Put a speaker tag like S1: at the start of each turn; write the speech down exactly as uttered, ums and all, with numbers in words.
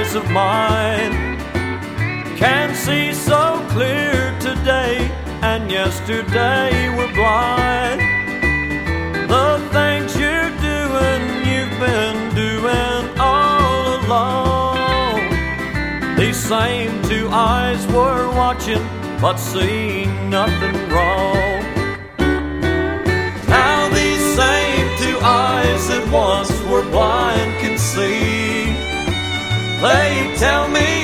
S1: eyes of mine can see so clear today, and yesterday were blind. The things you're doing, you've been doing all along. These same two eyes were watching, but seeing nothing wrong. Now these same two eyes that once were blind can see. They tell me